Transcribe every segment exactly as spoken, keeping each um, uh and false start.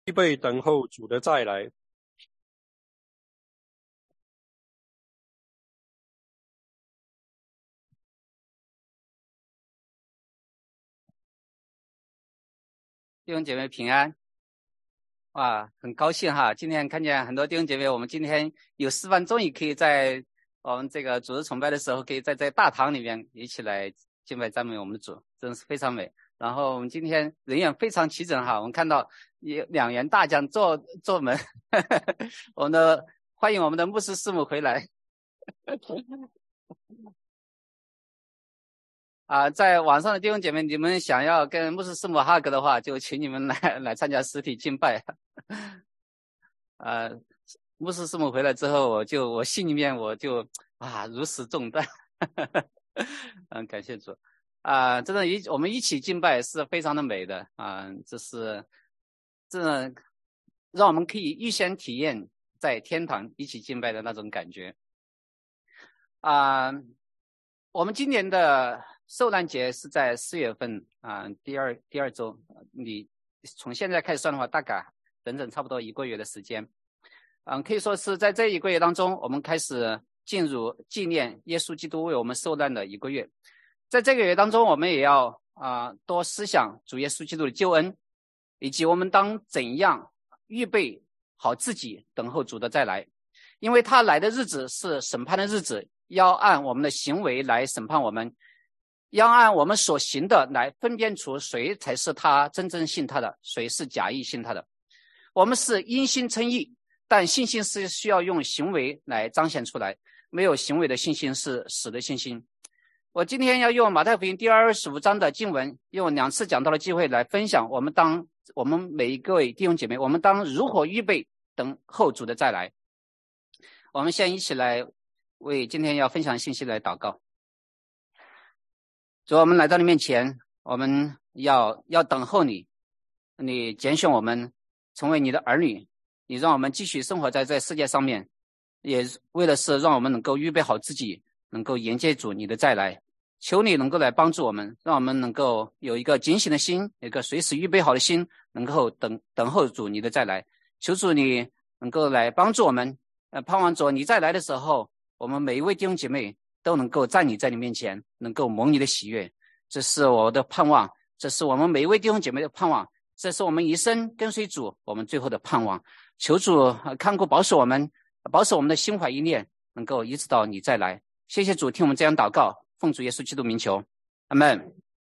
预备等候主的再来。 弟兄姐妹平安。哇，很高兴哈，今天看见很多弟兄姐妹，我们今天有四番终于可以在我们这个主日崇拜的时候，可以在这大堂里面一起来敬拜赞美我们的主，真是非常美。然后我们今天人员非常齐整哈，我们看到有两员大将坐坐门，呵呵，我们的欢迎我们的牧师师母回来。啊、呃，在网上的弟兄姐妹，你们想要跟牧师师母哈格的话，就请你们来来参加实体敬拜。呃，牧师师母回来之后，我就我心里面我就啊如释重担。嗯，感谢主。啊、呃，真的一我们一起敬拜是非常的美的啊、呃，这是这让我们可以预先体验在天堂一起敬拜的那种感觉。啊、呃，我们今年的受难节是在四月份啊、呃，第二第二周，你从现在开始算的话，大概整整差不多一个月的时间。嗯、呃，可以说是在这一个月当中，我们开始进入纪念耶稣基督为我们受难的一个月。在这个月当中，我们也要啊、呃、多思想主耶稣基督的救恩，以及我们当怎样预备好自己等候主的再来，因为他来的日子是审判的日子，要按我们的行为来审判我们，要按我们所行的来分辨出谁才是他真正信他的，谁是假意信他的。我们是因信称义，但信心是需要用行为来彰显出来，没有行为的信心是死的信心。我今天要用马太福音第二十五章的经文，用两次讲道的机会来分享我们当我们每一个位弟兄姐妹，我们当如何预备等候主的再来。我们先一起来为今天要分享的信息来祷告。主，我们来到你面前，我们要要等候你，你拣选我们成为你的儿女，你让我们继续生活在这世界上面，也为的是让我们能够预备好自己，能够迎接主你的再来。求你能够来帮助我们，让我们能够有一个警醒的心，有一个随时预备好的心，能够等等候主你的再来。求主你能够来帮助我们，呃，盼望着你再来的时候，我们每一位弟兄姐妹都能够站立在你面前，能够蒙你的喜悦。这是我的盼望，这是我们每一位弟兄姐妹的盼望，这是我们一生跟随主我们最后的盼望。求主看顾保守我们，保守我们的心怀意念，能够一直到你再来。谢谢主，听我们这样祷告，奉主耶稣基督名求，阿们。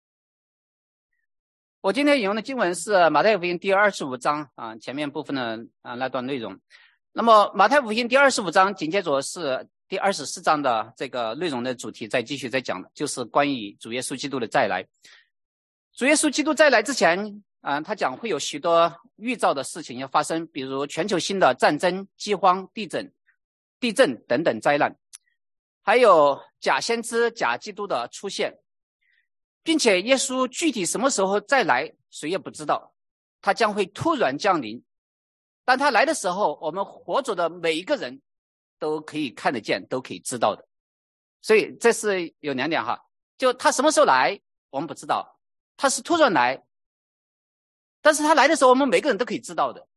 我今天引用的经文是马太福音第二十五章啊，前面部分的啊那段内容。那么马太福音第二十五章紧接着是第二十四章的这个内容的主题，再继续再讲的就是关于主耶稣基督的再来。主耶稣基督再来之前啊，他讲会有许多预兆的事情要发生，比如全球性的战争、饥荒、地震、地震等等灾难，还有假先知、假基督的出现，并且耶稣具体什么时候再来，谁也不知道，他将会突然降临。当他来的时候，我们活着的每一个人都可以看得见，都可以知道的。所以这是有两点哈，就他什么时候来，我们不知道，他是突然来，但是他来的时候，我们每个人都可以知道的。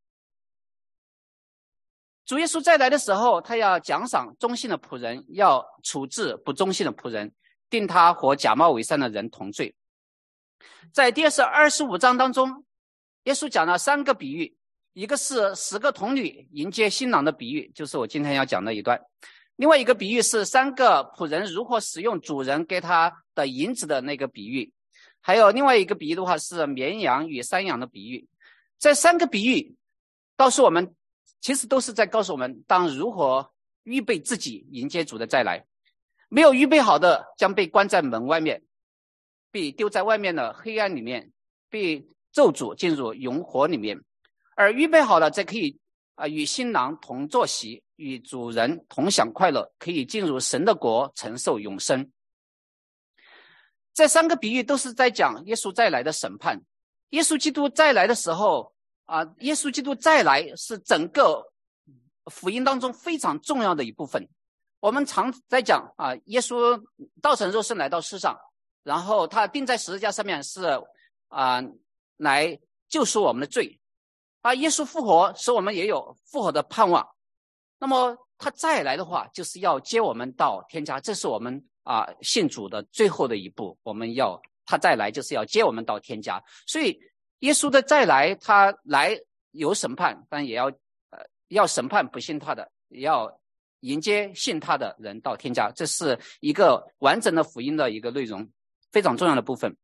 主耶稣再来的时候，他要奖赏忠心的仆人，要处置不忠心的仆人，定他和假冒伪善的人同罪。在第二十五章当中，耶稣讲了三个比喻，一个是十个童女迎接新郎的比喻，就是我今天要讲的一段。另外一个比喻是三个仆人如何使用主人给他的银子的那个比喻。还有另外一个比喻的话是绵羊与山羊的比喻。这三个比喻告诉我们，其实都是在告诉我们当如何预备自己迎接主的再来。没有预备好的将被关在门外面，被丢在外面的黑暗里面，被咒诅进入永火里面。而预备好了则可以、呃、与新郎同坐席，与主人同享快乐，可以进入神的国，承受永生。这三个比喻都是在讲耶稣再来的审判。耶稣基督再来的时候啊，耶稣基督再来是整个福音当中非常重要的一部分。我们常在讲啊，耶稣道成肉身来到世上，然后他钉在十字架上面是啊，来救赎我们的罪啊，耶稣复活使我们也有复活的盼望。那么他再来的话，就是要接我们到天家，这是我们啊信主的最后的一步。我们要他再来，就是要接我们到天家。所以耶稣的再来，他来有审判，但也要呃要审判不信他的，也要迎接信他的人到天家。这是一个完整的福音的一个内容，非常重要的部分。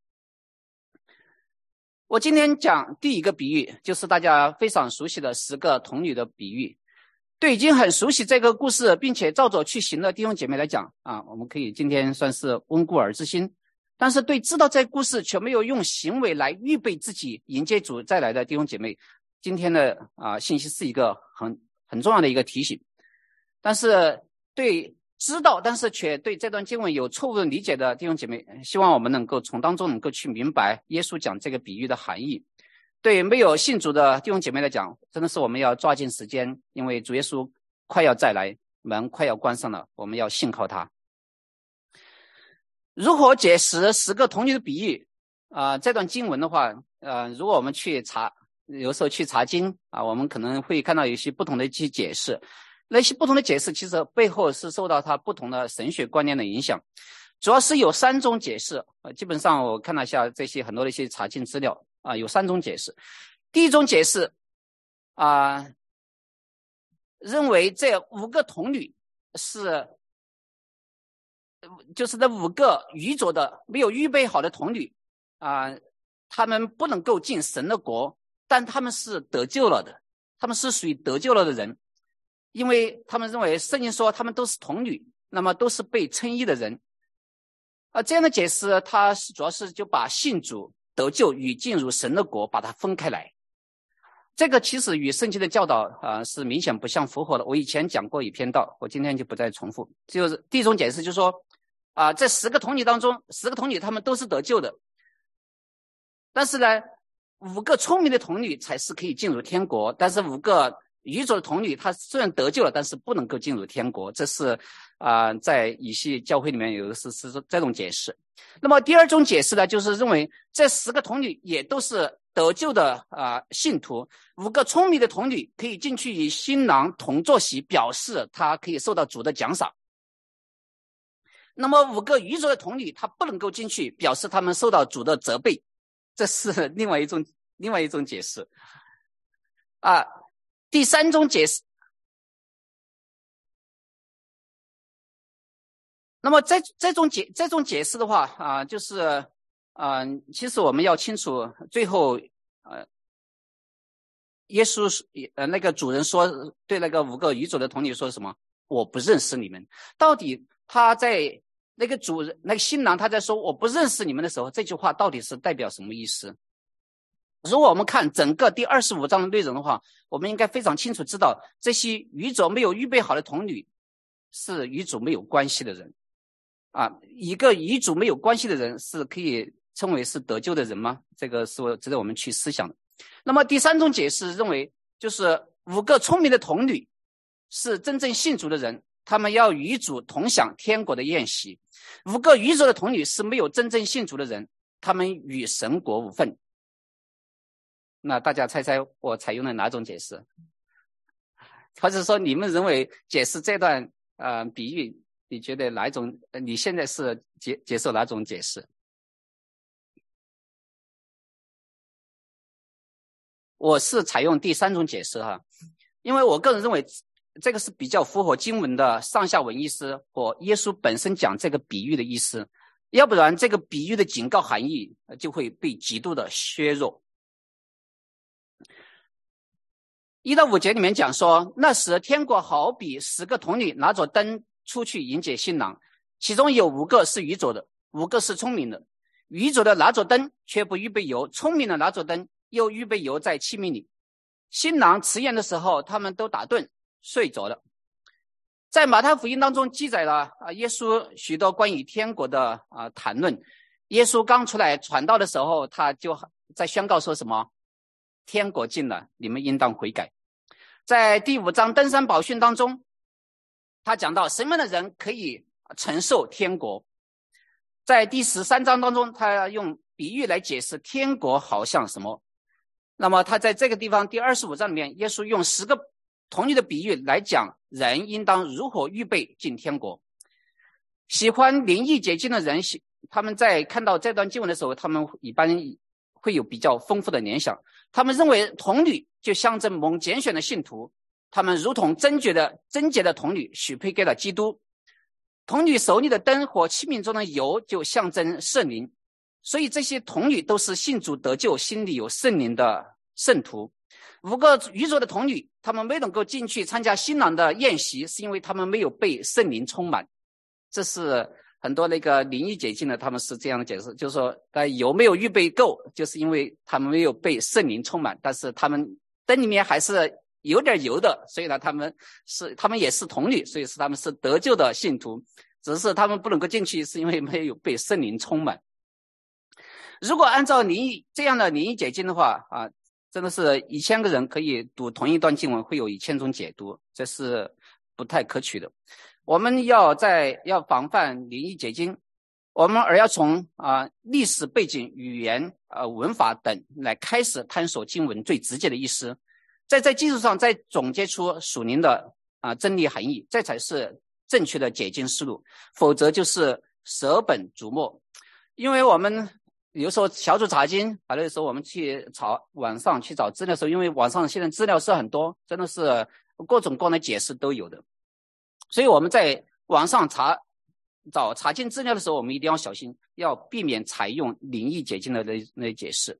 我今天讲第一个比喻，就是大家非常熟悉的十个童女的比喻。对已经很熟悉这个故事并且照着去行的弟兄姐妹来讲啊，我们可以今天算是温故而知新。但是对知道这个故事却没有用行为来预备自己迎接主再来的弟兄姐妹，今天的啊信息是一个很很重要的一个提醒。但是对知道但是却对这段经文有错误的理解的弟兄姐妹，希望我们能够从当中能够去明白耶稣讲这个比喻的含义。对没有信主的弟兄姐妹来讲，真的是我们要抓紧时间，因为主耶稣快要再来，门快要关上了，我们要信靠他。如何解释十个童女的比喻啊、呃？这段经文的话，呃，如果我们去查，有时候去查经啊，我们可能会看到有些不同的一些解释。那些不同的解释其实背后是受到它不同的神学观念的影响。主要是有三种解释，呃，基本上我看了一下这些很多的一些查经资料啊，有三种解释。第一种解释啊，认为这五个童女是，就是这五个愚拙的、没有预备好的童女啊，他们不能够进神的国，但他们是得救了的，他们是属于得救了的人，因为他们认为圣经说他们都是童女，那么都是被称义的人。啊，这样的解释，它是主要是就把信主得救与进入神的国把它分开来。这个其实与圣经的教导啊、呃、是明显不相符合的。我以前讲过一篇道，我今天就不再重复。就是第一种解释就是说啊、呃，这十个童女当中，十个童女她们都是得救的，但是呢，五个聪明的童女才是可以进入天国，但是五个愚拙的童女，她虽然得救了，但是不能够进入天国。这是啊、呃，在以西教会里面有的是是这种解释。那么第二种解释呢，就是认为这十个童女也都是得救的啊、呃、信徒，五个聪明的童女可以进去与新郎同坐席，表示他可以受到主的奖赏。那么五个愚拙的童女，她不能够进去，表示他们受到主的责备。这是另外一种另外一种解释啊。第三种解释，那么这这种解这种解释的话啊，就是啊、呃，其实我们要清楚，最后呃，耶稣呃那个主人说对那个五个愚拙的童女说什么？我不认识你们。到底他在那个主人那个新郎他在说我不认识你们的时候，这句话到底是代表什么意思？如果我们看整个第二十五章的内容的话，我们应该非常清楚知道，这些愚拙没有预备好的童女是与主没有关系的人啊。一个与主没有关系的人是可以称为是得救的人吗？这个是值得我们去思想的。那么第三种解释认为，就是五个聪明的童女是真正信主的人，他们要与主同享天国的宴席。五个愚拙的童女是没有真正信主的人，他们与神国无分。那大家猜猜我采用了哪种解释？或者说你们认为解释这段呃比喻，你觉得哪一种？你现在是接接受哪种解释？我是采用第三种解释哈，因为我个人认为这个是比较符合经文的上下文意思和耶稣本身讲这个比喻的意思，要不然这个比喻的警告含义就会被极度的削弱。一到五节里面讲说，那时天国好比十个童女拿着灯出去迎接新郎，其中有五个是愚拙的，五个是聪明的。愚拙的拿着灯却不预备油，聪明的拿着灯又预备油在器皿里。新郎迟延的时候，他们都打盹睡着了。在马太福音当中记载了啊，耶稣许多关于天国的啊谈论。耶稣刚出来传道的时候，他就在宣告说什么？天国近了，你们应当悔改。在第五章登山宝训当中，他讲到什么样的人可以承受天国。在第十三章当中，他用比喻来解释天国好像什么。 那么他在这个地方第二十五章里面，耶稣用十个童女的比喻来讲人应当如何预备进天国。喜欢灵意解经的人，他们在看到这段经文的时候，他们一般会有比较丰富的联想。他们认为童女就象征蒙拣选的信徒，他们如同贞洁的贞洁的童女许配给了基督。童女手里的灯和器皿中的油就象征圣灵，所以这些童女都是信主得救、心里有圣灵的圣徒。五个愚拙的童女，他们没能够进去参加新郎的宴席，是因为他们没有被圣灵充满。这是很多那个灵异解经的，他们是这样的解释，就是说呃油没有预备够，就是因为他们没有被圣灵充满，但是他们灯里面还是有点油的，所以呢他们是他们也是童女，所以是他们是得救的信徒，只是他们不能够进去是因为没有被圣灵充满。如果按照灵异这样的灵异解经的话啊，真的是一千个人可以读同一段经文，会有一千种解读，这是不太可取的。我们要在要防范灵异解经，我们而要从啊、呃、历史背景、语言、呃文法等来开始探索经文最直接的意思，在这基础上再总结出属灵的啊、呃、真理含义，这才是正确的解经思路，否则就是舍本逐末。因为我们有时候小组查经，还有时候我们去查网上去找资料的时候，因为网上现在资料是很多，真的是各种各样的解释都有的，所以我们在网上查找查经资料的时候，我们一定要小心，要避免采用灵异解经的那那解释。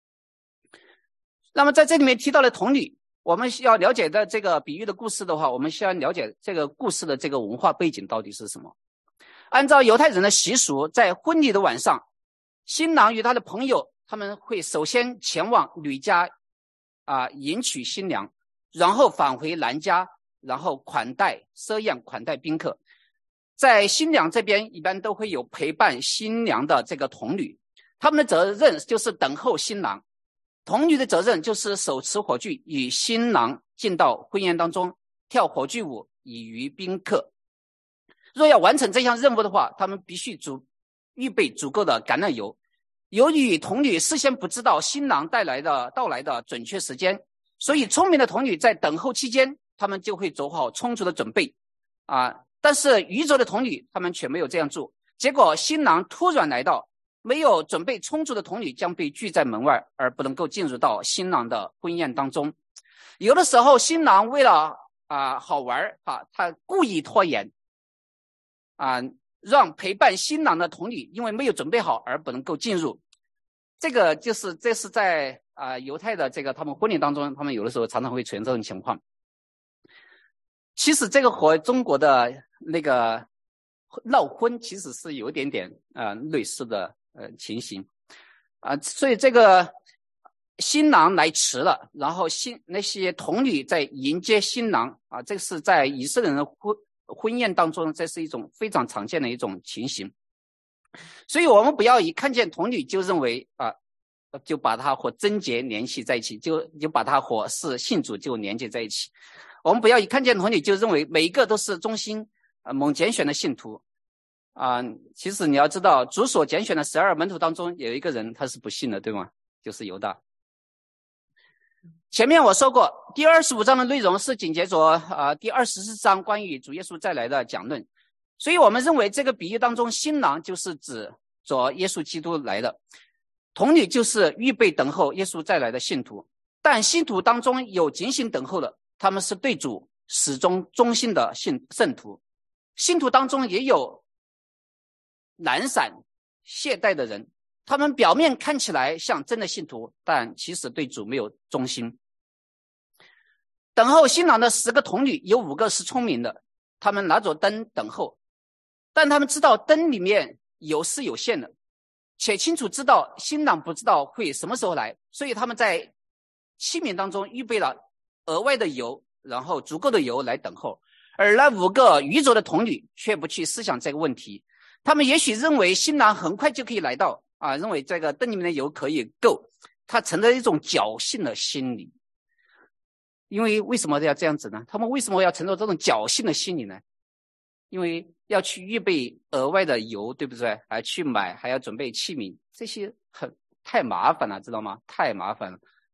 那么在这里面提到的童女，我们需要了解的这个比喻的故事的话，我们需要了解这个故事的这个文化背景到底是什么。按照犹太人的习俗，在婚礼的晚上，新郎与他的朋友他们会首先前往女家啊、呃、迎娶新娘，然后返回男家，然后款待设宴款待宾客。在新娘这边一般都会有陪伴新娘的这个童女，他们的责任就是等候新郎，童女的责任就是手持火炬与新郎进到婚宴当中，跳火炬舞以娱宾客。若要完成这项任务的话，他们必须足预备足够的橄榄油。由于童女事先不知道新郎带来的到来的准确时间，所以聪明的童女在等候期间，他们就会做好充足的准备啊。但是愚拙的童女他们却没有这样做，结果新郎突然来到，没有准备充足的童女将被拒在门外，而不能够进入到新郎的婚宴当中。有的时候新郎为了啊好玩啊，他故意拖延啊，让陪伴新郎的童女因为没有准备好而不能够进入。这个就是这是在啊、呃、犹太的这个他们婚礼当中，他们有的时候常常会出现这种情况。其实这个和中国的那个闹婚其实是有一点点啊、呃、类似的呃情形啊、呃，所以这个新郎来迟了，然后新那些童女在迎接新郎啊，这是在以色列人的婚婚宴当中，这是一种非常常见的一种情形。所以我们不要一看见童女就认为啊，就把它和贞洁联系在一起，就就把它和是信主就连接在一起。我们不要一看见童女就认为每一个都是忠心啊蒙拣选的信徒啊。其实你要知道，主所拣选的十二门徒当中有一个人他是不信的，对吗？就是犹大。前面我说过，第二十五章的内容是紧接着啊第二十四章关于主耶稣再来的讲论。所以我们认为这个比喻当中，新郎就是指着耶稣基督来的，童女就是预备等候耶稣再来的信徒。但信徒当中有警醒等候的，他们是对主始终忠心的信圣徒。信徒当中也有懒散懈怠的人，他们表面看起来像真的信徒，但其实对主没有忠心。等候新郎的十个童女有五个是聪明的，他们拿着灯等候，但他们知道灯里面油是有限的，且清楚知道新郎不知道会什么时候来，所以他们在器皿当中预备了额外的油，然后足够的油来等候。而那五个愚拙的童女却不去思想这个问题，他们也许认为新郎很快就可以来到啊，认为这个灯里面的油可以够，他存在一种侥幸的心理。因为为什么要这样子呢？他们为什么要承受这种侥幸的心理呢？因为要去预备额外的油，对不对？还去买，还要准备器皿，这些很太麻烦了，知道吗？太麻烦了。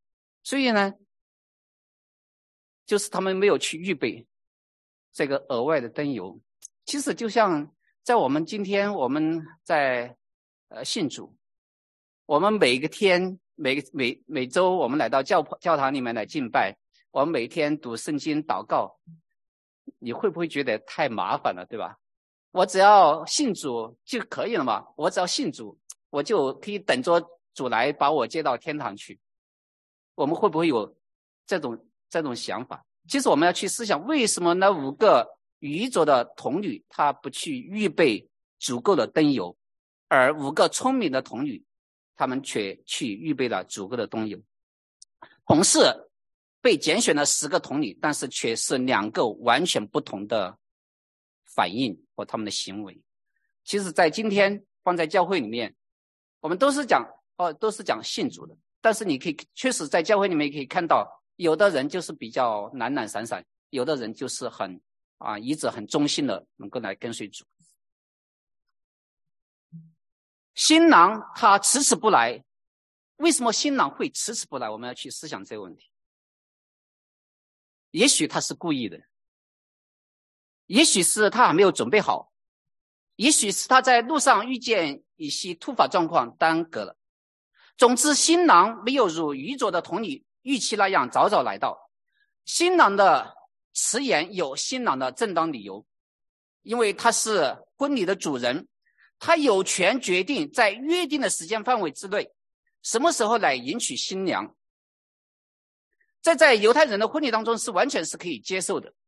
所以呢，就是他们没有去预备这个额外的灯油。其实就像在我们今天我们在呃信主，我们每个天每每每周我们来到教教堂里面来敬拜，我们每天读圣经祷告，你会不会觉得太麻烦了，对吧？我只要信主就可以了嘛，我只要信主，我就可以等着主来把我接到天堂去。我们会不会有这种这种想法？其实我们要去思想，为什么那五个愚拙的童女她不去预备足够的灯油，而五个聪明的童女他们却去预备了足够的灯油。同是被拣选了十个童女，但是却是两个完全不同的反应或他们的行为。其实在今天放在教会里面，我们都是讲哦，都是讲信主的，但是你可以确实在教会里面可以看到，有的人就是比较懒懒散散，有的人就是很啊一直很忠心的能够来跟随主。新郎他迟迟不来，为什么新郎会迟迟不来？我们要去思想这个问题。也许他是故意的，也许是他还没有准备好，也许是他在路上遇见一些突发状况耽搁了。总之，新郎没有如愚拙的童女预期那样早早来到。新郎的迟延有新郎的正当理由，因为他是婚礼的主人，他有权决定在约定的时间范围之内什么时候来迎娶新娘。这在犹太人的婚礼当中是完全是可以接受的。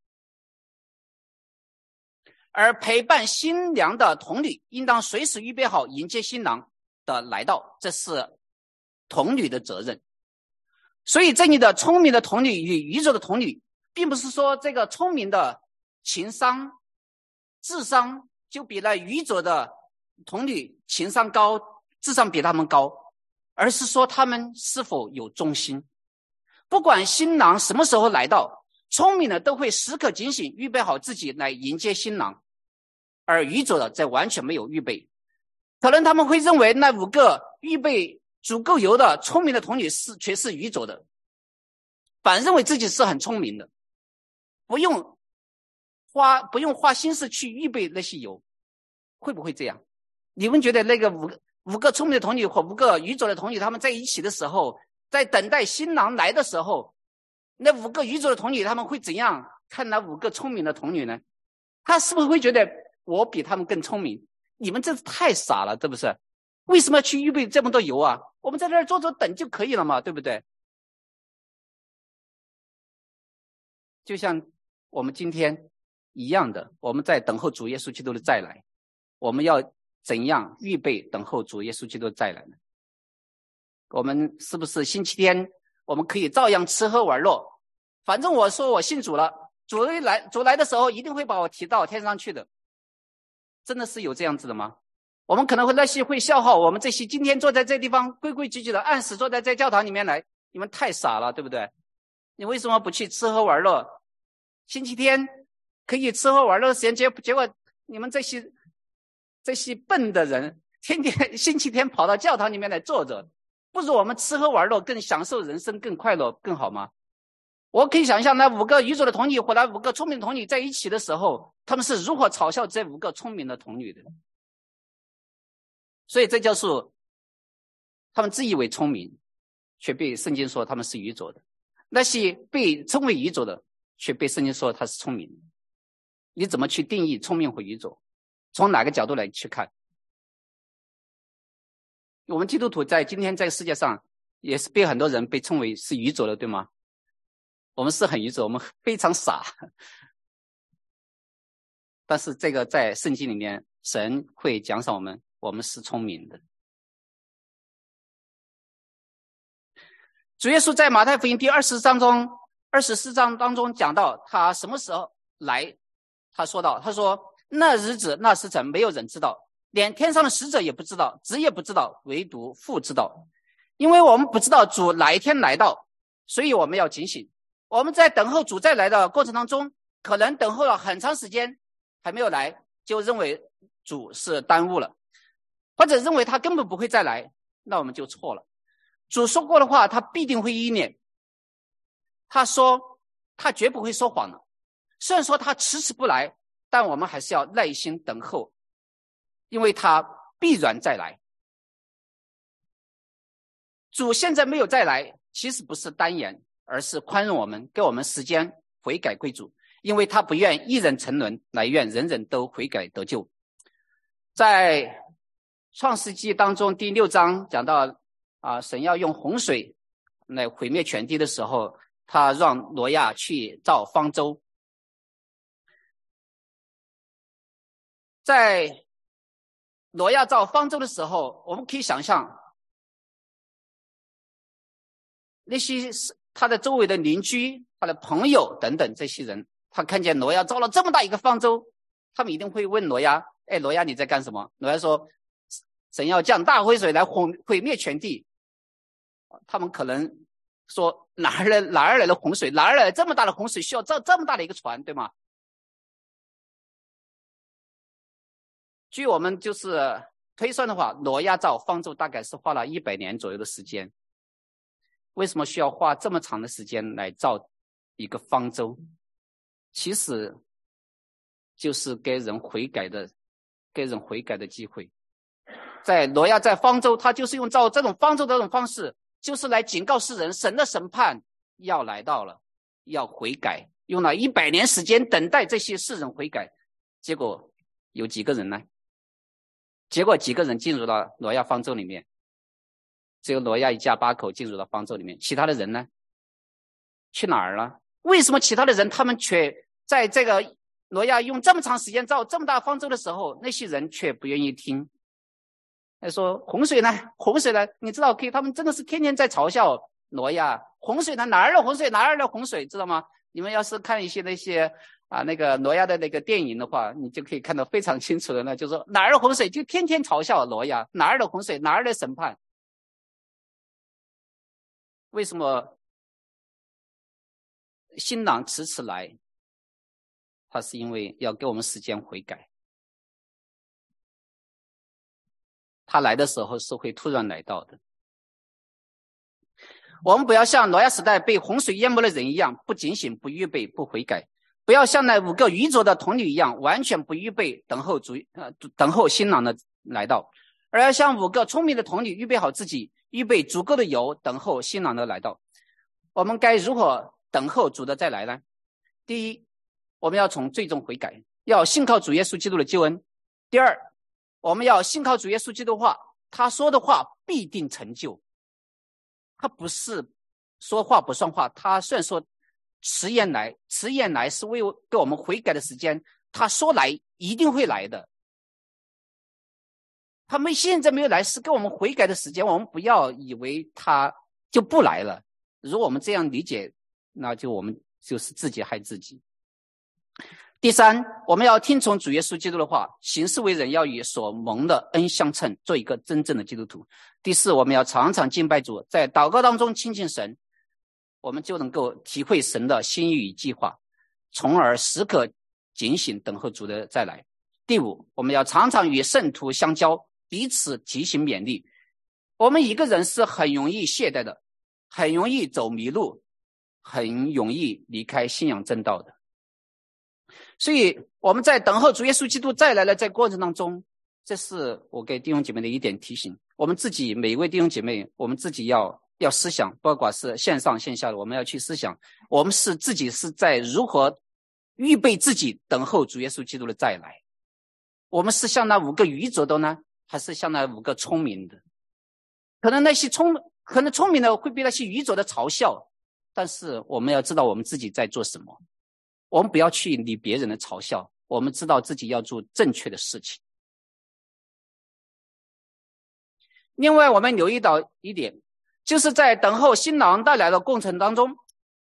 而陪伴新娘的童女应当随时预备好迎接新郎的来到，这是童女的责任。所以这里的聪明的童女与愚拙的童女，并不是说这个聪明的情商智商就比那愚拙的童女情商高，智商比他们高，而是说他们是否有忠心。不管新郎什么时候来到，聪明的都会时刻警醒，预备好自己来迎接新郎，而愚拙的则完全没有预备。可能他们会认为那五个预备足够油的聪明的童女是却是愚拙的，反认为自己是很聪明的，不用花不用花心思去预备那些油。会不会这样？你们觉得那个五个五个聪明的童女和五个愚拙的童女他们在一起的时候，在等待新郎来的时候，那五个愚拙的童女他们会怎样看那五个聪明的童女呢？他是不是会觉得我比他们更聪明？你们真是太傻了，对不是？为什么要去预备这么多油啊？我们在这儿坐着等就可以了嘛，对不对？就像我们今天一样的，我们在等候主耶稣基督的再来，我们要怎样预备等候主耶稣基督的再来呢？我们是不是星期天我们可以照样吃喝玩乐？反正我说我信主了，主来主来的时候一定会把我提到天上去的。真的是有这样子的吗？我们可能会那些会消耗我们这些今天坐在这地方规规矩矩的按时坐在这教堂里面来，你们太傻了，对不对？你为什么不去吃喝玩乐？星期天可以吃喝玩乐的时间，结结果你们这些这些笨的人天天星期天跑到教堂里面来坐着，不如我们吃喝玩乐更享受人生更快乐更好吗？我可以想象那五个愚拙的童女和那五个聪明的童女在一起的时候，他们是如何嘲笑这五个聪明的童女的。所以这就是他们自以为聪明，却被圣经说他们是愚拙的。那些被称为愚拙的，却被圣经说他是聪明的。你怎么去定义聪明和愚拙？从哪个角度来去看？我们基督徒在今天在世界上也是被很多人被称为是愚拙的，对吗？我们是很愚拙，我们非常傻。但是这个在圣经里面，神会奖赏我们，我们是聪明的。主耶稣在马太福音第二十章中二十四章当中讲到他什么时候来，他说到他说那日子那时辰没有人知道，连天上的使者也不知道，子也不知道，唯独父知道。因为我们不知道主哪一天来到，所以我们要警醒。我们在等候主再来的过程当中，可能等候了很长时间还没有来，就认为主是耽误了，或者认为他根本不会再来，那我们就错了。主说过的话他必定会应验， 他说他绝不会说谎的。虽然说他迟迟不来，但我们还是要耐心等候，因为他必然再来。主现在没有再来，其实不是单言，而是宽容我们，给我们时间悔改归主，因为他不愿一人沉沦，乃愿人人都悔改得救。在创世纪当中第六章讲到啊，神要用洪水来毁灭全地的时候，他让挪亚去造方舟。在挪亚造方舟的时候，我们可以想象那些他的周围的邻居、他的朋友等等这些人，他看见挪亚造了这么大一个方舟，他们一定会问挪亚，哎，挪亚你在干什么？挪亚说神要降大洪水来毁灭全地。他们可能说哪儿来哪儿来的洪水，哪儿来这么大的洪水需要造这么大的一个船，对吗？据我们就是推算的话，挪亚造方舟大概是花了一百年左右的时间。为什么需要花这么长的时间来造一个方舟？其实就是给人悔改的给人悔改的机会。在挪亚在方舟，他就是用造这种方舟的这种方式，就是来警告世人，神的审判要来到了，要悔改，用了一百年时间等待这些世人悔改。结果有几个人呢？结果几个人进入了挪亚方舟里面，只有挪亚一家八口进入了方舟里面，其他的人呢去哪儿了？为什么其他的人他们却在这个挪亚用这么长时间造这么大方舟的时候，那些人却不愿意听？他说洪水呢？洪水呢？你知道，可以，他们真的是天天在嘲笑挪亚，洪水呢？哪儿的洪水？哪儿的洪水？知道吗？你们要是看一些那些啊那个挪亚的那个电影的话，你就可以看得非常清楚的呢，就是说哪儿的洪水，就天天嘲笑挪亚，哪儿的洪水？哪儿的审判？为什么新郎迟迟来？他是因为要给我们时间悔改。他来的时候是会突然来到的。我们不要像挪亚时代被洪水淹没的人一样，不警醒、不预备、不悔改；不要像那五个愚拙的童女一样，完全不预备等候主呃等候新郎的来到，而要像五个聪明的童女预备好自己，预备足够的油，等候新郎的来到。我们该如何等候主的再来呢？第一，我们要从最终悔改，要信靠主耶稣基督的救恩。第二，我们要信靠主耶稣基督的话，他说的话必定成就。他不是说话不算话，他虽然说迟延来，迟延来是为给我们悔改的时间，他说来一定会来的。他们现在没有来，是给我们悔改的时间，我们不要以为他就不来了。如果我们这样理解，那就我们就是自己害自己。第三，我们要听从主耶稣基督的话，行事为人要与所蒙的恩相称，做一个真正的基督徒。第四，我们要常常敬拜主，在祷告当中亲近神，我们就能够体会神的心意与计划，从而时刻警醒等候主的再来。第五，我们要常常与圣徒相交，彼此提醒勉励。我们一个人是很容易懈怠的，很容易走迷路，很容易离开信仰正道的。所以我们在等候主耶稣基督再来的这过程当中，这是我给弟兄姐妹的一点提醒。我们自己每一位弟兄姐妹，我们自己要要思想，不管是线上线下的，我们要去思想，我们是自己是在如何预备自己等候主耶稣基督的再来。我们是像那五个愚拙的呢，还是像那五个聪明的？可能那些聪可能聪明的会被那些愚拙的嘲笑，但是我们要知道我们自己在做什么。我们不要去理别人的嘲笑，我们知道自己要做正确的事情。另外，我们留意到一点，就是在等候新郎带来的过程当中，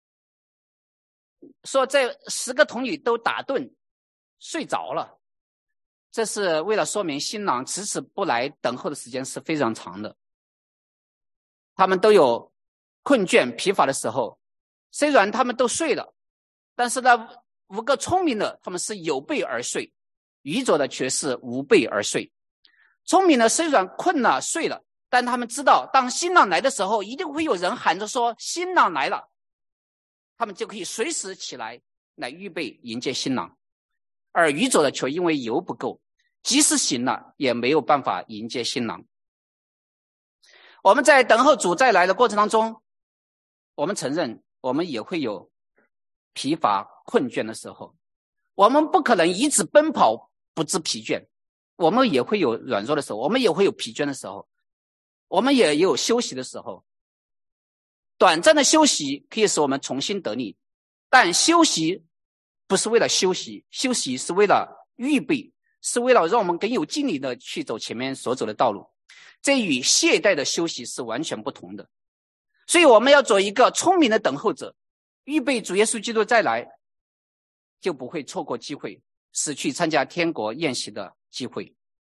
说这十个童女都打盹睡着了，这是为了说明新郎迟迟不来，等候的时间是非常长的。他们都有困倦疲乏的时候，虽然他们都睡了，但是呢，五个聪明的他们是有备而睡，愚拙的却是无备而睡。聪明的虽然困了睡了，但他们知道当新郎来的时候，一定会有人喊着说新郎来了。 他们就可以随时起来来预备迎接新郎。而愚拙的却因为油不够，即使醒了也没有办法迎接新郎。我们在等候主再来的过程当中，我们承认我们也会有疲乏困倦的时候，我们不可能一直奔跑不知疲倦，我们也会有软弱的时候，我们也会有疲倦的时候，我们也有休息的时候。短暂的休息可以使我们重新得力，但休息不是为了休息，休息是为了预备，是为了让我们更有精力的去走前面所走的道路。这与懈怠的休息是完全不同的。所以我们要做一个聪明的等候者，预备主耶稣基督再来，就不会错过机会，失去参加天国宴席的机会。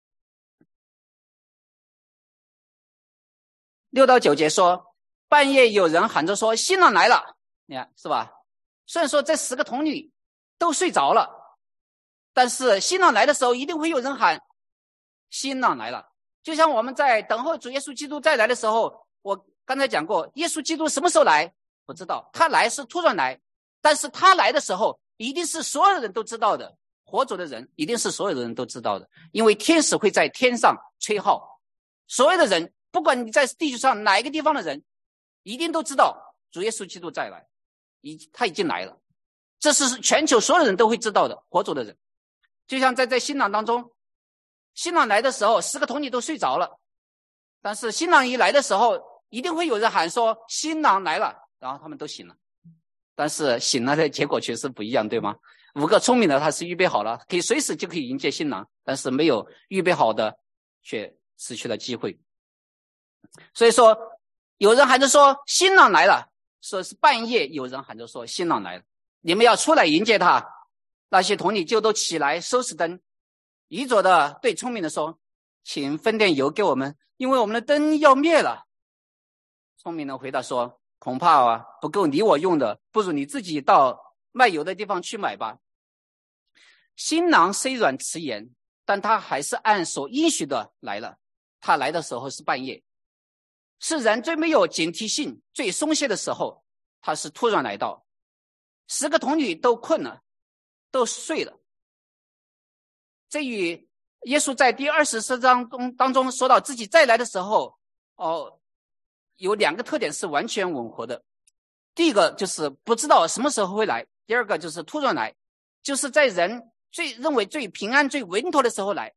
六到九节说，半夜有人喊着说新郎来了，你看是吧？虽然说这十个童女都睡着了，但是新郎来的时候一定会有人喊新郎来了。就像我们在等候主耶稣基督再来的时候，我刚才讲过，耶稣基督什么时候来不知道，他来是突然来，但是他来的时候一定是所有人都知道的，活着的人一定是所有的人都知道的，因为天使会在天上吹号，所有的人不管你在地球上哪一个地方的人一定都知道主耶稣基督再来，他已经来了，这是全球所有人都会知道的，活着的人。就像在在新郎当中，新郎来的时候十个童女都睡着了，但是新郎一来的时候一定会有人喊说新郎来了，然后他们都醒了，但是醒了的结果却是不一样，对吗？五个聪明的他是预备好了，可以随时就可以迎接新郎，但是没有预备好的却失去了机会。所以说有人喊着说新郎来了，说是半夜有人喊着说新郎来了，你们要出来迎接他。那些童女就都起来收拾灯，愚拙的对聪明的说，请分点油给我们，因为我们的灯要灭了。聪明的回答说，恐怕啊不够你我用的，不如你自己到卖油的地方去买吧。新郎虽软迟延，但他还是按所应许的来了。他来的时候是半夜，是人最没有警惕性最松懈的时候，他是突然来到。十个童女都困了，都睡了。这与耶稣在第二十四章中当中说到自己再来的时候，哦，有两个特点是完全吻合的。第一个就是不知道什么时候会来，第二个就是突然来，就是在人最认为最平安最稳妥的时候来。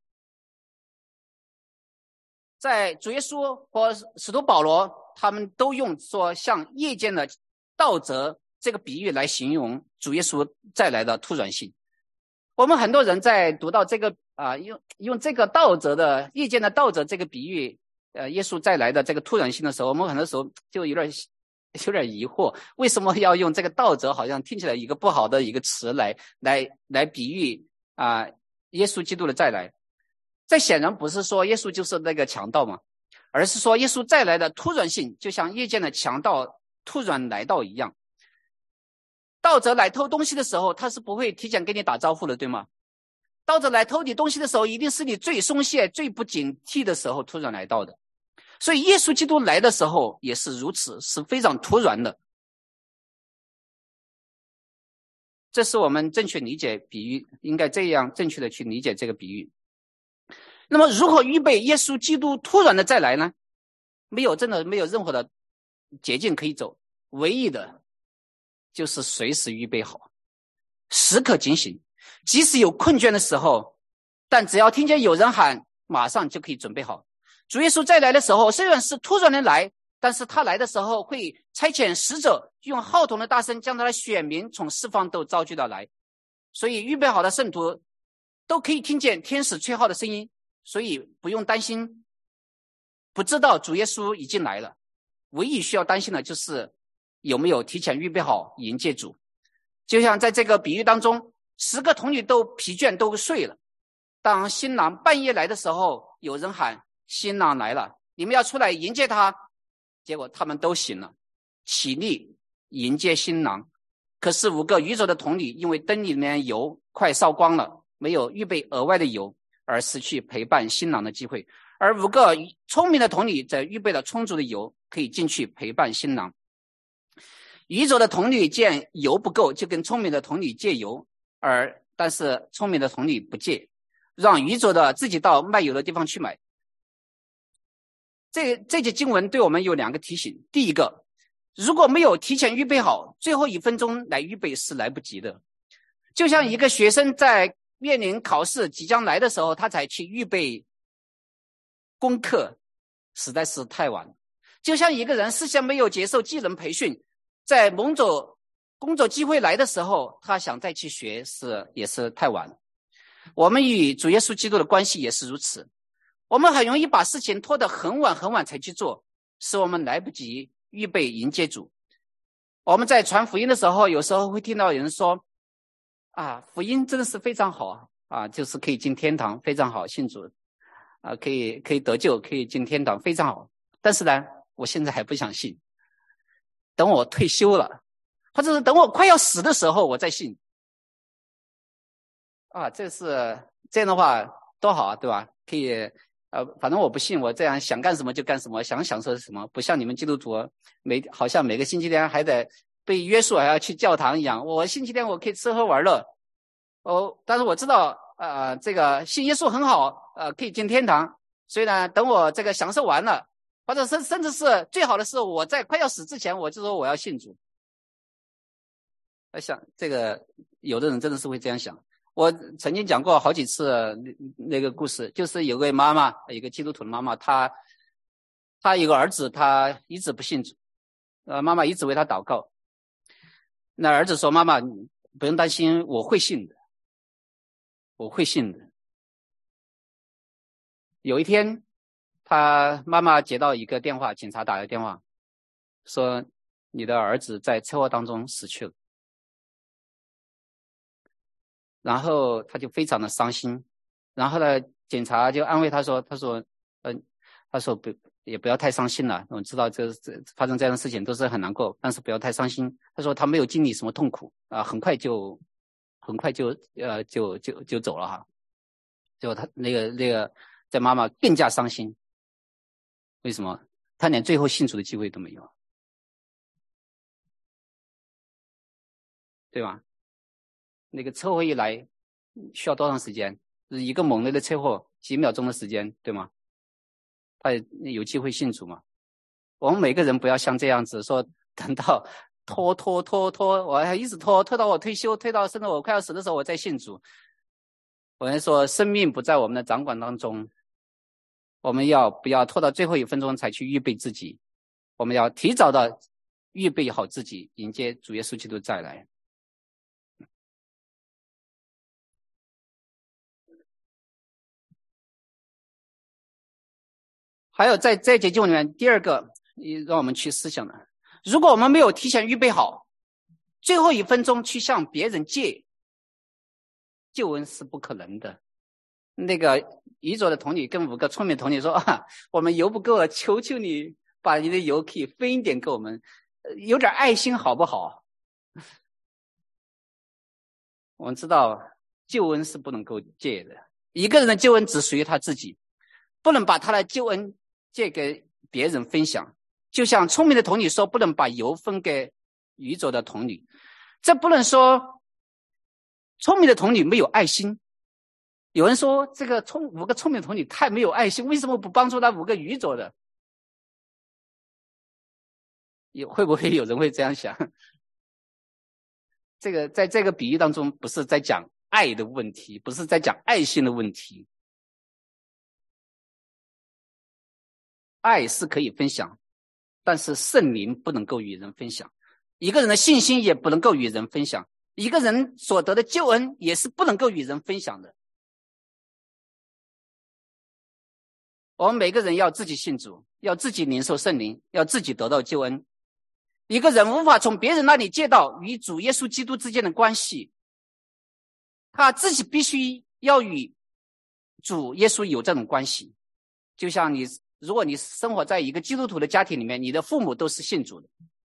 在主耶稣和使徒保罗他们都用说像夜间的盗贼这个比喻来形容主耶稣再来的突然性。我们很多人在读到这个啊、呃，用用这个盗贼的夜间的盗贼这个比喻，呃，耶稣再来的这个突然性的时候，我们很多时候就有点有点疑惑，为什么要用这个盗贼？好像听起来一个不好的一个词来来来比喻啊、呃，耶稣基督的再来。这显然不是说耶稣就是那个强盗嘛，而是说耶稣再来的突然性，就像夜间的强盗突然来到一样。盗贼来偷东西的时候，他是不会提前跟你打招呼的，对吗？盗贼来偷你东西的时候，一定是你最松懈、最不警惕的时候突然来到的。所以耶稣基督来的时候也是如此，是非常突然的。这是我们正确理解比喻，应该这样正确的去理解这个比喻。那么如何预备耶稣基督突然的再来呢？没有，真的没有任何的捷径可以走，唯一的就是随时预备好，时刻警醒，即使有困倦的时候，但只要听见有人喊，马上就可以准备好。主耶稣再来的时候，虽然是突然的来，但是他来的时候会差遣使者，用号筒的大声将他的选民从四方都召集到来。所以预备好的圣徒都可以听见天使吹号的声音，所以不用担心不知道主耶稣已经来了，唯一需要担心的就是有没有提前预备好迎接主。就像在这个比喻当中，十个童女都疲倦都睡了，当新郎半夜来的时候，有人喊新郎来了，你们要出来迎接他，结果他们都醒了，起立迎接新郎。可是五个愚拙的童女因为灯里面油快烧光了，没有预备额外的油，而失去陪伴新郎的机会。而五个聪明的童女则预备了充足的油，可以进去陪伴新郎。 愚拙的童女见油不够，就跟聪明的童女借油，而但是聪明的童女不借，让愚拙的自己到卖油的地方去买。这这节经文对我们有两个提醒。第一个，如果没有提前预备好，最后一分钟来预备是来不及的。就像一个学生在面临考试即将来的时候，他才去预备功课，实在是太晚了。就像一个人事先没有接受技能培训，在某种工作机会来的时候，他想再去学是也是太晚了。我们与主耶稣基督的关系也是如此，我们很容易把事情拖得很晚很晚才去做，使我们来不及预备迎接主。我们在传福音的时候，有时候会听到有人说啊，福音真的是非常好啊，就是可以进天堂，非常好，信主啊，可以可以得救，可以进天堂，非常好。但是呢，我现在还不想信，等我退休了，或者是等我快要死的时候我再信。啊，这是这样的话多好啊，对吧？可以呃，反正我不信，我这样想干什么就干什么，想享受什么，不像你们基督徒每好像每个星期天还得被约束，还要去教堂一样。我星期天我可以吃喝玩乐，哦，但是我知道呃，这个信耶稣很好，呃，可以进天堂。所以呢，等我这个享受完了，或者甚甚至是最好的是我在快要死之前，我就说我要信主。我想这个有的人真的是会这样想。我曾经讲过好几次那个故事，就是有位妈妈，有个基督徒的妈妈，她她有个儿子，他一直不信主，呃，妈妈一直为他祷告。那儿子说：“妈妈，你不用担心，我会信的，我会信的。”有一天，他妈妈接到一个电话，警察打来电话，说你的儿子在车祸当中死去了。然后他就非常的伤心，然后呢，警察就安慰他说：“他说，嗯、呃，他说不，也不要太伤心了。我知道这这发生这样的事情都是很难过，但是不要太伤心。他说他没有经历什么痛苦啊、呃，很快就，很快就呃就就就走了哈。结果他那个那个在妈妈更加伤心，为什么？他连最后信主的机会都没有，对吧？”那个车祸一来需要多长时间？一个猛烈的车祸几秒钟的时间，对吗？他有机会信主吗？我们每个人不要像这样子说，等到拖拖拖拖，我还一直拖拖到我退休，推到甚至我快要死的时候我再信主。我们说生命不在我们的掌管当中，我们要不要拖到最后一分钟才去预备自己？我们要提早的预备好自己，迎接主耶稣基督再来。还有在这节经文里面，第二个让我们去思想的，如果我们没有提前预备好，最后一分钟去向别人借救恩是不可能的。那个愚拙的童女跟五个聪明的童女说啊，我们油不够了，求求你把你的油可以分一点给我们，有点爱心好不好？我们知道救恩是不能够借的，一个人的救恩只属于他自己，不能把他的救恩借给别人分享。就像聪明的童女说不能把油分给愚拙的童女，这不能说聪明的童女没有爱心。有人说这个聪五个聪明的童女太没有爱心，为什么不帮助那五个愚拙的？有会不会有人会这样想？这个在这个比喻当中不是在讲爱的问题，不是在讲爱心的问题。爱是可以分享，但是圣灵不能够与人分享，一个人的信心也不能够与人分享，一个人所得的救恩也是不能够与人分享的。我们每个人要自己信主，要自己领受圣灵，要自己得到救恩。一个人无法从别人那里借到与主耶稣基督之间的关系，他自己必须要与主耶稣有这种关系。就像你如果你生活在一个基督徒的家庭里面，你的父母都是信主的，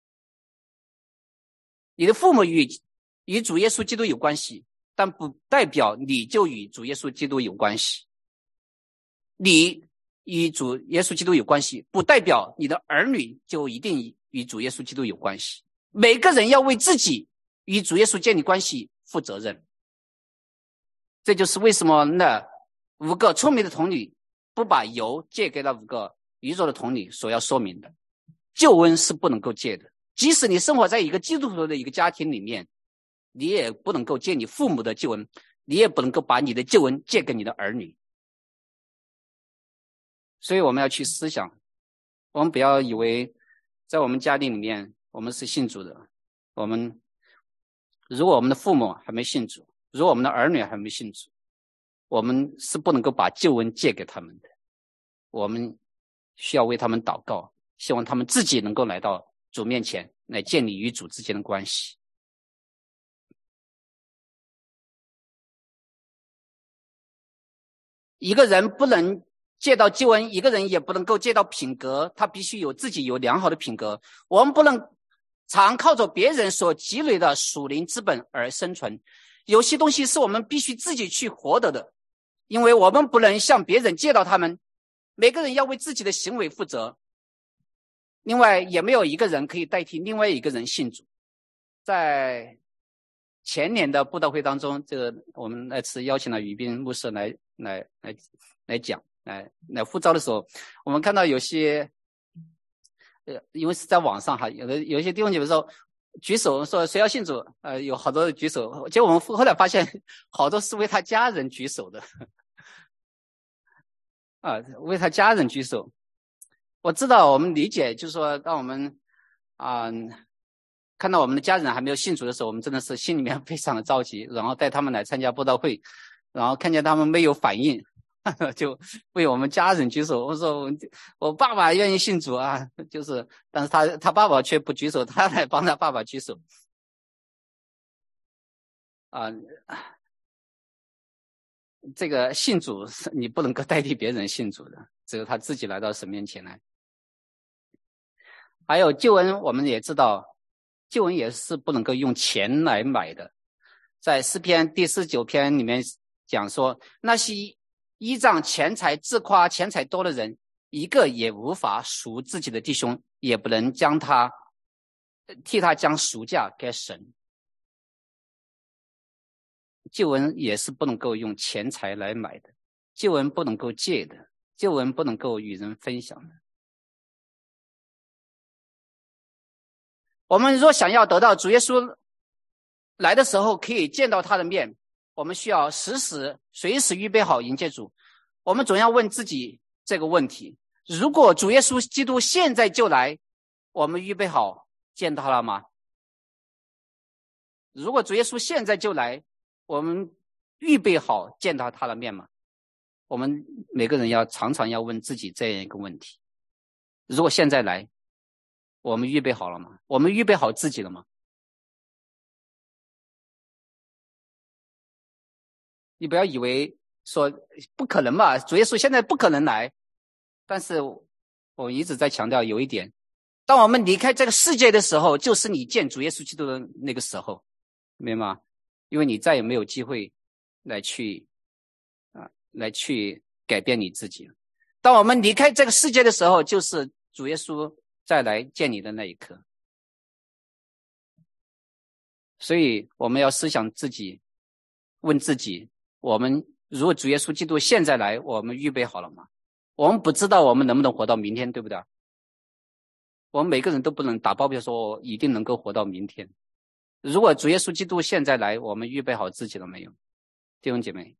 你的父母与与主耶稣基督有关系，但不代表你就与主耶稣基督有关系。你与主耶稣基督有关系，不代表你的儿女就一定与主耶稣基督有关系。 每个人要为自己与主耶稣建立关系负责任。这就是为什么那五个聪明的童女不把油借给那五个愚拙的童女所要说明的。救恩是不能够借的，即使你生活在一个基督徒的一个家庭里面，你也不能够借你父母的救恩，你也不能够把你的救恩借给你的儿女。所以我们要去思想，我们不要以为在我们家庭里面我们是信主的，我们如果我们的父母还没信主，如果我们的儿女还没信主，我们是不能够把救恩借给他们的。我们需要为他们祷告，希望他们自己能够来到主面前，来建立与主之间的关系。一个人不能借到救恩，一个人也不能够借到品格，他必须有自己有良好的品格。我们不能常靠着别人所积累的属灵资本而生存，有些东西是我们必须自己去获得的，因为我们不能向别人借到他们，每个人要为自己的行为负责。另外也没有一个人可以代替另外一个人信主。在前年的布道会当中，这个我们那次邀请了于斌牧师来来来来讲来来呼召的时候，我们看到有些呃因为是在网上哈，有的有一些弟兄姐妹说举手说谁要信主，呃有好多举手，结果我们后来发现好多是为他家人举手的啊，为他家人举手。我知道我们理解，就是说当我们啊、呃、看到我们的家人还没有信主的时候，我们真的是心里面非常的着急，然后带他们来参加布道会，然后看见他们没有反应就为我们家人举手。我说我爸爸愿意信主啊，就是但是他他爸爸却不举手，他来帮他爸爸举手啊、呃。这个信主你不能够代替别人信主的，只有他自己来到神面前来。还有救恩，我们也知道救恩也是不能够用钱来买的。在诗篇第四十九篇里面讲说，那些依仗钱财自夸钱财多的人，一个也无法赎自己的弟兄，也不能将他替他将赎价给神。救恩也是不能够用钱财来买的，救恩不能够借的，救恩不能够与人分享的。我们若想要得到主耶稣来的时候可以见到他的面，我们需要时时随时预备好迎接主。我们总要问自己这个问题，如果主耶稣基督现在就来，我们预备好见他了吗？如果主耶稣现在就来，我们预备好见到他的面吗？我们每个人要常常要问自己这样一个问题，如果现在来，我们预备好了吗？我们预备好自己了吗？你不要以为说不可能吧，主耶稣现在不可能来。但是我一直在强调有一点，当我们离开这个世界的时候，就是你见主耶稣基督的那个时候，明白吗？因为你再也没有机会来去啊，来去改变你自己。当我们离开这个世界的时候，就是主耶稣再来见你的那一刻。所以我们要思想自己，问自己，我们如果主耶稣基督现在来，我们预备好了吗？我们不知道我们能不能活到明天，对不对？我们每个人都不能打包票说我一定能够活到明天。如果主耶稣基督现在来，我们预备好自己了没有？弟兄姐妹，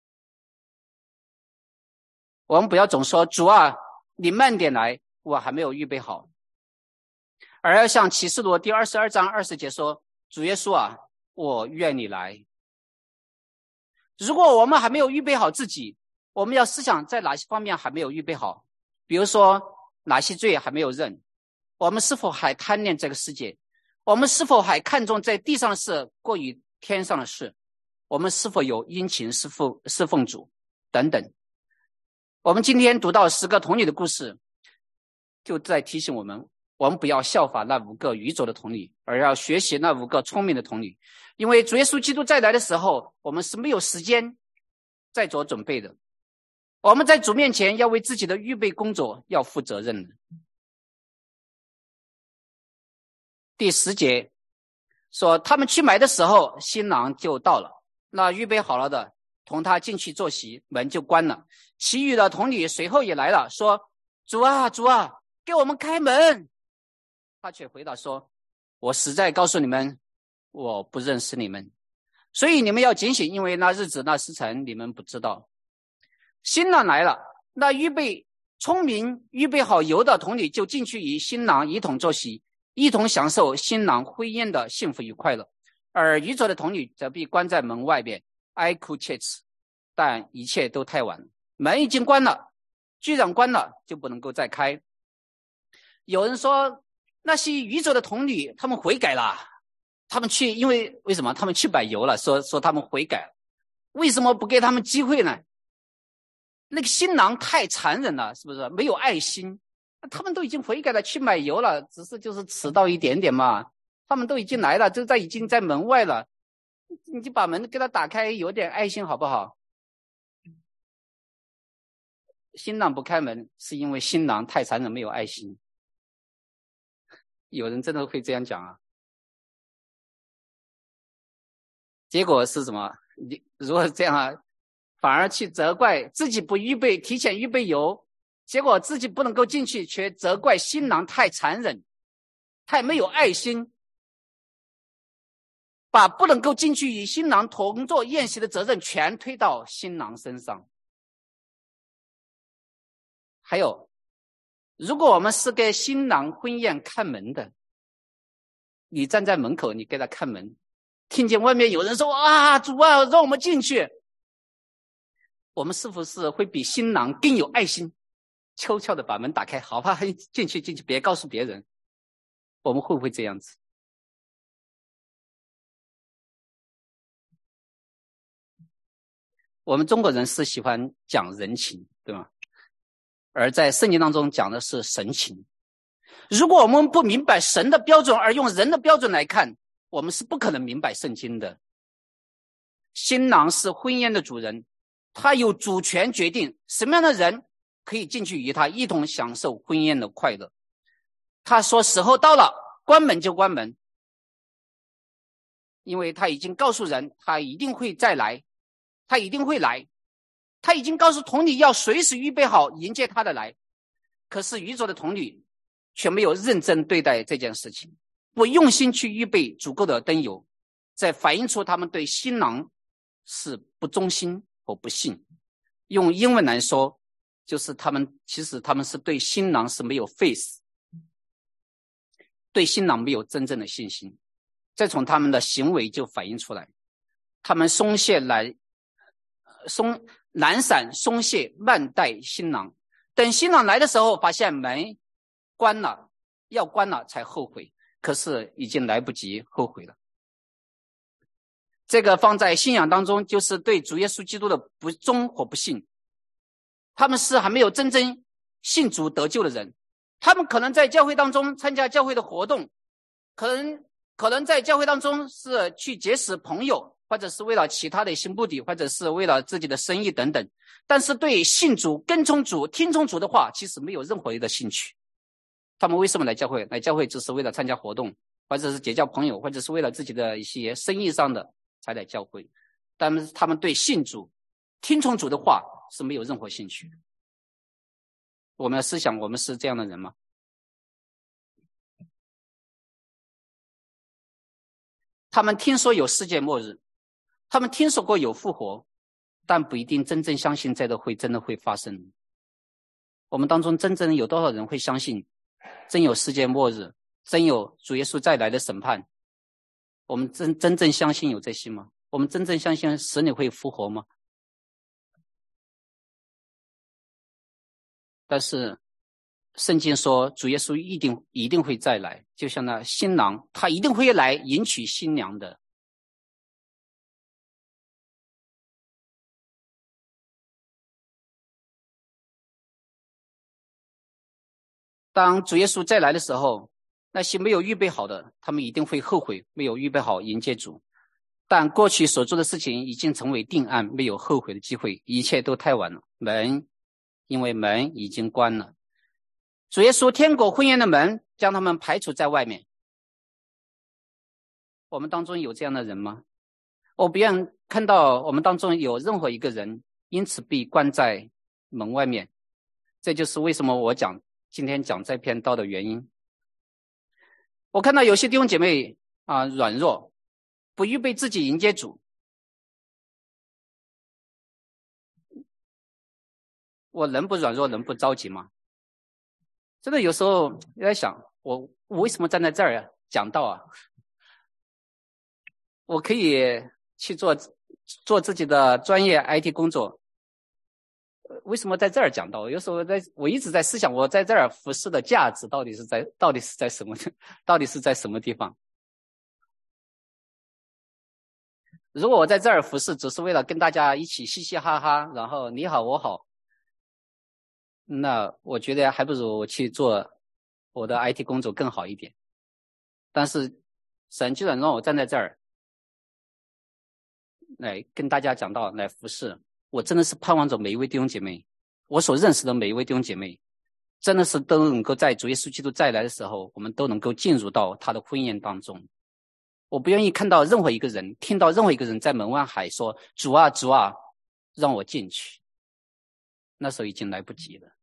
我们不要总说主啊你慢点来，我还没有预备好，而要像启示录第二十二章二十节说，主耶稣啊我愿你来。如果我们还没有预备好自己，我们要思想在哪些方面还没有预备好，比如说哪些罪还没有认，我们是否还贪恋这个世界，我们是否还看重在地上的事过于天上的事，我们是否有殷勤侍奉侍奉主等等。我们今天读到十个童女的故事，就在提醒我们，我们不要效法那五个愚拙的童女，而要学习那五个聪明的童女。因为主耶稣基督再来的时候，我们是没有时间再做准备的。我们在主面前要为自己的预备工作要负责任的。 第十节说，他们去买的时候，新郎就到了，那预备好了的同他进去坐席，门就关了。其余的童女随后也来了，说：主啊，主啊，给我们开门。他却回答说：我实在告诉你们，我不认识你们，所以你们要警醒，因为那日子那时辰你们不知道。新郎来了，那预备聪明预备好油的童女就进去与新郎一同坐席，一同享受新郎婚宴的幸福与快乐。而愚拙的童女则被关在门外边，哀哭切齿。但一切都太晚了，门已经关了，既然关了，就不能够再开。有人说，那些愚拙的童女他们悔改了，他们去，因为为什么他们去买油了，说说他们悔改了，为什么不给他们机会呢？那个新郎太残忍了，是不是没有爱心？他们都已经悔改了，去买油了，只是就是迟到一点点嘛。他们都已经来了，就在已经在门外了，你就把门给他打开，有点爱心好不好？新郎不开门是因为新郎太残忍，没有爱心。有人真的会这样讲啊？结果是什么？你如果这样啊，反而去责怪自己不预备，提前预备油，结果自己不能够进去，却责怪新郎太残忍，太没有爱心，把不能够进去与新郎同坐宴席的责任全推到新郎身上。还有，如果我们是给新郎婚宴看门的，你站在门口，你给他看门，听见外面有人说啊，主啊，让我们进去，我们是不是会比新郎更有爱心，悄悄的把门打开，好吧，进去进去，别告诉别人？我们会不会这样子？我们中国人是喜欢讲人情，对吗？而在圣经当中讲的是神情。如果我们不明白神的标准而用人的标准来看，我们是不可能明白圣经的。新郎是婚宴的主人，他有主权决定什么样的人可以进去与他一同享受婚宴的快乐。他说时候到了，关门就关门，因为他已经告诉人他一定会再来，他一定会来，他已经告诉童女要随时预备好迎接他的来。可是愚拙的童女却没有认真对待这件事情，不用心去预备足够的灯油，在反映出他们对新郎是不忠心或不信。用英文来说，就是他们其实他们是对新郎是没有 faith， 对新郎没有真正的信心。再从他们的行为就反映出来，他们松懈懒松懒散松懈慢待新郎，等新郎来的时候发现门关了，要关了才后悔，可是已经来不及后悔了。这个放在信仰当中，就是对主耶稣基督的不忠或不信。他们是还没有真正信主得救的人，他们可能在教会当中参加教会的活动，可能可能在教会当中是去结识朋友，或者是为了其他的一些目的，或者是为了自己的生意等等，但是对信主、跟从主、听从主的话，其实没有任何的兴趣。他们为什么来教会？来教会只是为了参加活动，或者是结交朋友，或者是为了自己的一些生意上的才来教会，但是他们对信主、听从主的话是没有任何兴趣的。我们要思想，我们是这样的人吗？他们听说有世界末日，他们听说过有复活，但不一定真正相信这个会真的会发生。我们当中真正有多少人会相信真有世界末日，真有主耶稣再来的审判？我们真真正相信有这些吗？我们真正相信死里会复活吗？但是圣经说主耶稣一定一定会再来，就像那新郎他一定会来迎娶新娘的。当主耶稣再来的时候，那些没有预备好的，他们一定会后悔没有预备好迎接主。但过去所做的事情已经成为定案，没有后悔的机会，一切都太晚了。门，因为门已经关了。主耶稣天国婚宴的门将他们排除在外面， 我们当中有这样的人吗？我不愿看到我们当中有任何一个人因此被关在门外面。这就是为什么我讲今天讲这篇道的原因。我看到有些弟兄姐妹啊软弱，不预备自己迎接主。我人不软弱，人不着急吗？真的有时候我在想，我我为什么站在这儿啊讲道啊？我可以去做做自己的专业 I T 工作，为什么在这儿讲道？有时候在我一直在思想，我在这儿服侍的价值到底是在到底是在什么到底是在什么地方？如果我在这儿服侍只是为了跟大家一起嘻嘻哈哈，然后你好我好，那我觉得还不如我去做我的 I T 工作更好一点。但是神居然让我站在这儿来跟大家讲道，来服侍，我真的是盼望着每一位弟兄姐妹，我所认识的每一位弟兄姐妹，真的是都能够在主耶稣基督再来的时候，我们都能够进入到他的婚宴当中。我不愿意看到任何一个人，听到任何一个人在门外喊说，主啊主啊，让我进去。那时候已经来不及了。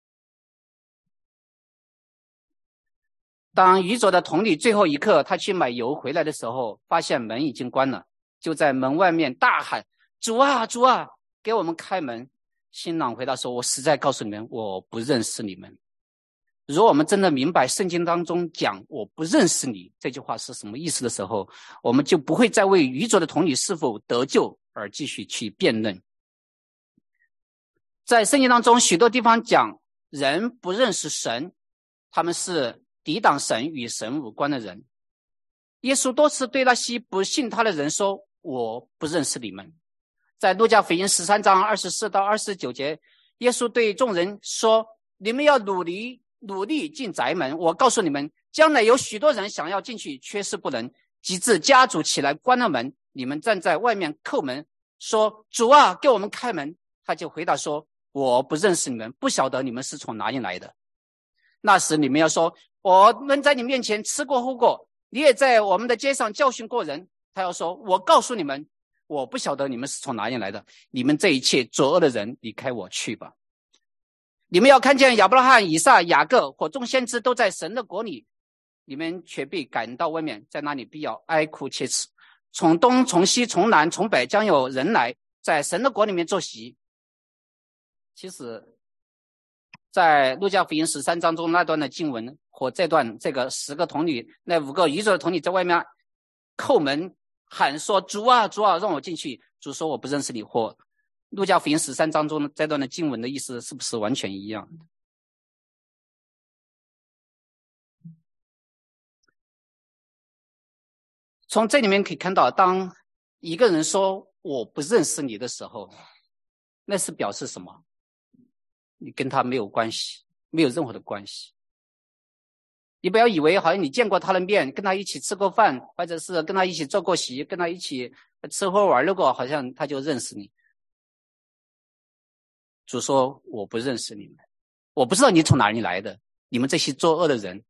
当愚拙的童女最后一刻他去买油回来的时候，发现门已经关了，就在门外面大喊，主啊主啊，给我们开门。新郎回答说，我实在告诉你们，我不认识你们。如果我们真的明白圣经当中讲我不认识你这句话是什么意思的时候，我们就不会再为愚拙的童女是否得救而继续去辩论。在圣经当中许多地方讲人不认识神，他们是抵挡神与神无关的人。耶稣多次对那些不信他的人说，我不认识你们。在路加福音十三章二十四到二十九节，耶稣对众人说，你们要努力努力进宅门，我告诉你们，将来有许多人想要进去，却是不能。及至家主起来关了门，你们站在外面叩门，说，主啊，给我们开门。他就回答说，我不认识你们，不晓得你们是从哪里来的。那时你们要说，我们在你面前吃过喝过，你也在我们的街上教训过人。他要说，我告诉你们，我不晓得你们是从哪里来的，你们这一切作恶的人，离开我去吧。你们要看见亚伯拉罕、以撒、雅各和众先知都在神的国里，你们却被赶到外面，在那里必要哀哭切齿。从东从西从南从北将有人来，在神的国里面坐席。其实在路加福音十三章中那段的经文和这段这个十个童女那五个愚拙的童女在外面叩门喊说，主啊主啊，让我进去。主说，我不认识你。或路加福音十三章中这段的经文的意思是不是完全一样的？从这里面可以看到，当一个人说我不认识你的时候，那是表示什么？你跟他没有关系，没有任何的关系。你不要以为好像你见过他的面，跟他一起吃过饭，或者是跟他一起做过席，跟他一起吃喝玩乐过，好像他就认识你。主说，我不认识你们，我不知道你从哪里来的，你们这些作恶的人。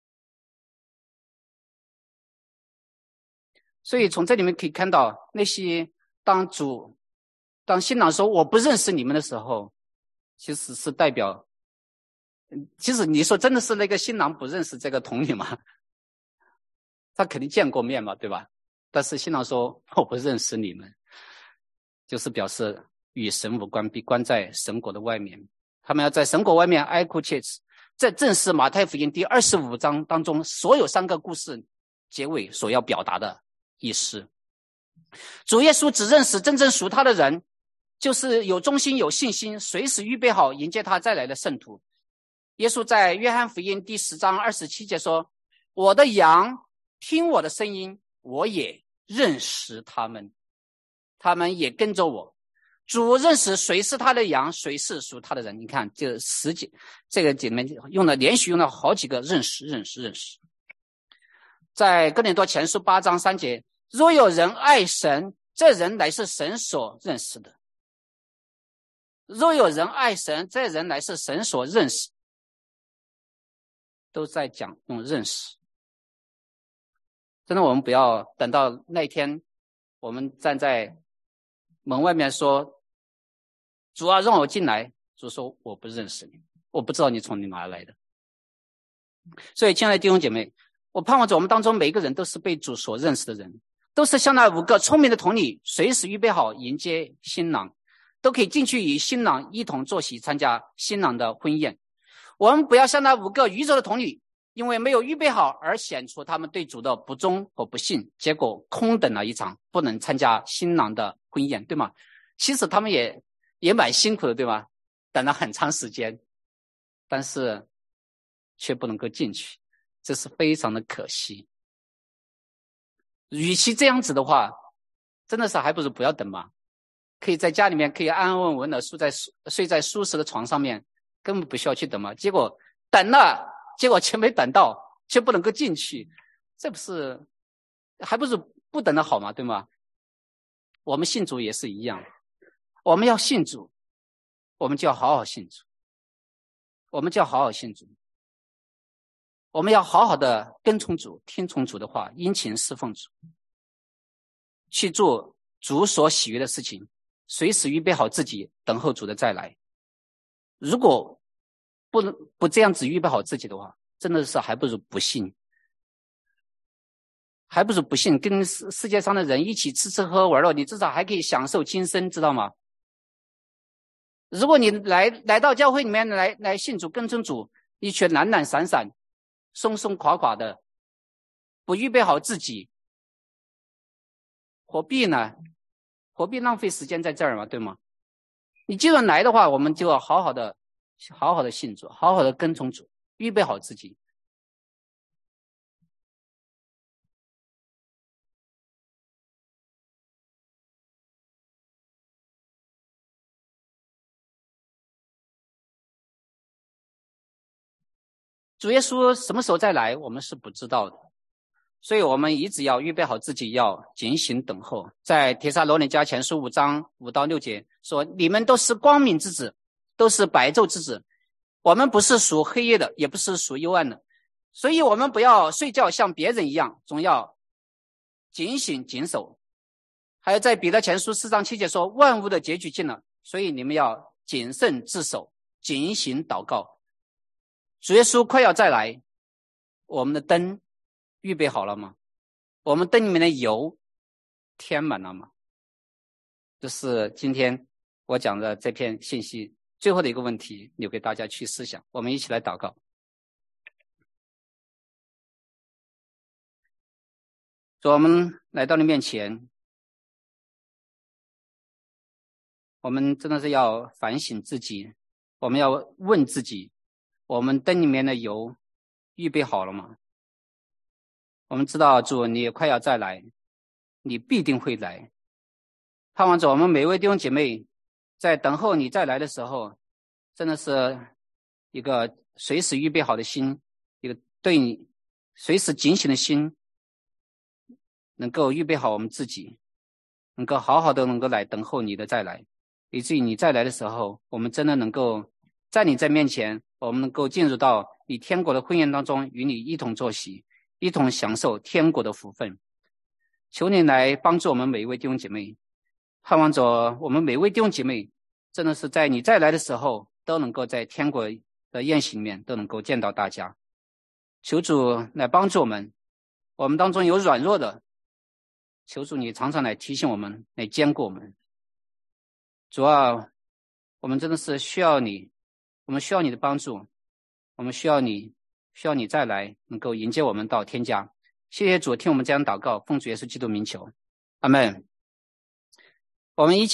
所以从这里面可以看到，那些当主当新郎说我不认识你们的时候，其实是代表，其实你说真的是那个新郎不认识这个童女吗？他肯定见过面嘛，对吧？但是新郎说我不认识你们，就是表示与神无关，被关在神国的外面。他们要在神国外面哀哭切齿。这正是马太福音第二十五章当中所有三个故事结尾所要表达的意思。主耶稣只认识真正属他的人，就是有忠心有信心，随时预备好迎接他再来的圣徒。耶稣在约翰福音第十章二十七节说，我的羊听我的声音，我也认识他们，他们也跟着我。主认识谁是他的羊，谁是属他的人。你看这十几这个里面用了连续用了好几个认识认识认识。在哥林多前书八章三节，若有人爱神，这人乃是神所认识的。若有人爱神，这人乃是神所认识，都在讲用认识。 真的，我们不要等到那一天，我们站在门外面说，主啊，让我进来。主说，我不认识你，我不知道你从哪来的。所以亲爱的弟兄姐妹，我盼望着我们当中每一个人都是被主所认识的人，都是像那五个聪明的童女，随时预备好迎接新郎，都可以进去与新郎一同坐席，参加新郎的婚宴。我们不要像那五个愚拙的童女，因为没有预备好而显出他们对主的不忠和不信，结果空等了一场，不能参加新郎的婚宴，对吗？其实他们也也蛮辛苦的，对吗？等了很长时间，但是却不能够进去，这是非常的可惜。与其这样子的话，真的是还不如不要等嘛，可以在家里面可以安安稳稳的睡在睡在舒适的床上面，根本不需要去等嘛。结果等了，结果却没等到，却不能够进去，这不是还不如不等的好嘛，对吗？我们信主也是一样，我们要信主，我们就要好好信主，我们就要好好信主，我们要好好的跟从主，听从主的话，殷勤侍奉主，去做主所喜悦的事情，随时预备好自己，等候主的再来。如果不不这样子预备好自己的话，真的是还不如不信，还不如不信，跟世世界上的人一起吃吃喝玩乐，你至少还可以享受今生，知道吗？如果你来来到教会里面来来信主跟从主，你却懒懒散散松松垮垮的，不预备好自己，何必呢？何必浪费时间在这儿嘛，对吗？你既然来的话，我们就要好好的好好的信主，好好的跟从主，预备好自己。主耶稣什么时候再来，我们是不知道的，所以我们一直要预备好自己，要警醒等候。在帖撒罗尼迦前书五章五到六节说，你们都是光明之子，都是白昼之子，我们不是属黑夜的，也不是属幽暗的，所以我们不要睡觉像别人一样，总要警醒谨守。还有在彼得前书四章七节说，万物的结局近了，所以你们要谨慎自守，警醒祷告。主耶稣快要再来，我们的灯预备好了吗？我们灯里面的油添满了吗？这是今天我讲的这篇信息最后的一个问题，留给大家去思想。我们一起来祷告。主，我们来到你面前，我们真的是要反省自己，我们要问自己，我们灯里面的油预备好了吗？我们知道主你也快要再来，你必定会来，盼望着我们每位弟兄姐妹在等候你再来的时候，真的是一个随时预备好的心，一个对你随时警醒的心，能够预备好我们自己，能够好好的能够来等候你的再来，以至于你再来的时候，我们真的能够在你在面前，我们能够进入到你天国的婚宴当中，与你一同坐席，一同享受天国的福分。求你来帮助我们每一位弟兄姐妹，盼望着我们每位弟兄姐妹真的是在你再来的时候，都能够在天国的宴席里面都能够见到大家。求主来帮助我们，我们当中有软弱的，求主你常常来提醒我们，来坚固我们。主啊，我们真的是需要你，我们需要你的帮助，我们需要你，需要你再来能够迎接我们到天家。谢谢主，听我们这样祷告，奉主耶稣基督名求，阿们。我们一起